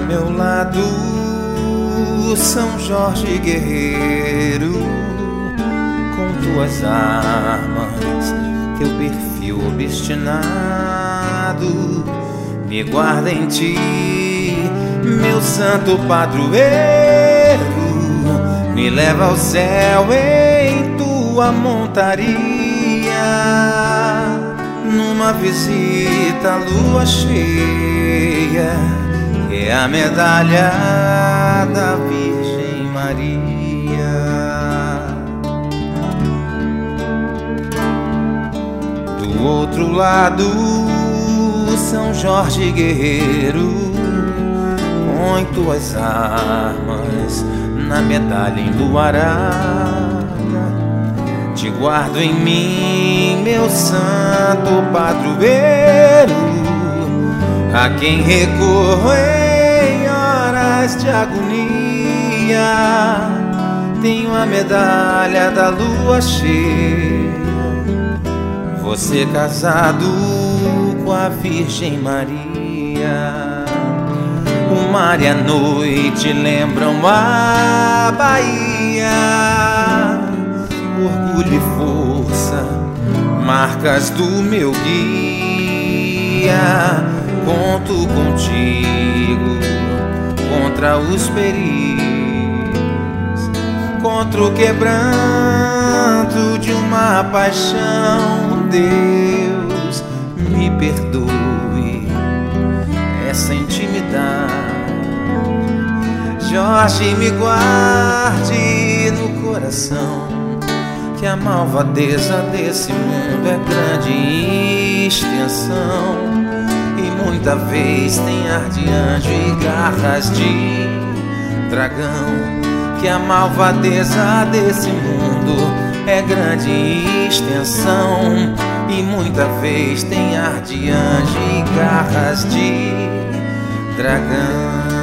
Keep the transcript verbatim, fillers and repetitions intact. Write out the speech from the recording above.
meu lado, São Jorge guerreiro, com tuas armas, teu perfil obstinado, me guarda em ti, meu santo padroeiro, me leva ao céu em tua montaria, numa visita à lua cheia, que é a medalha da Virgem Maria. Do outro lado, São Jorge guerreiro, põe tuas armas na medalha enluarada, te guardo em mim, meu santo padroeiro, a quem recorro em horas de agonia. Tenho a medalha da lua cheia, você casado com a Virgem Maria. O mar e a noite lembram a Bahia, orgulho e força, marcas do meu guia. Conto contigo contra os perigos, contra o quebranto de uma paixão. Deus me perdoe essa intimidade. Jorge, me guarde no coração, que a malvadeza desse mundo é grande em extensão, e muita vez tem ar de anjo e garras de dragão. Que a malvadeza desse mundo é grande em extensão, e muita vez tem ar de anjo e garras de dragão.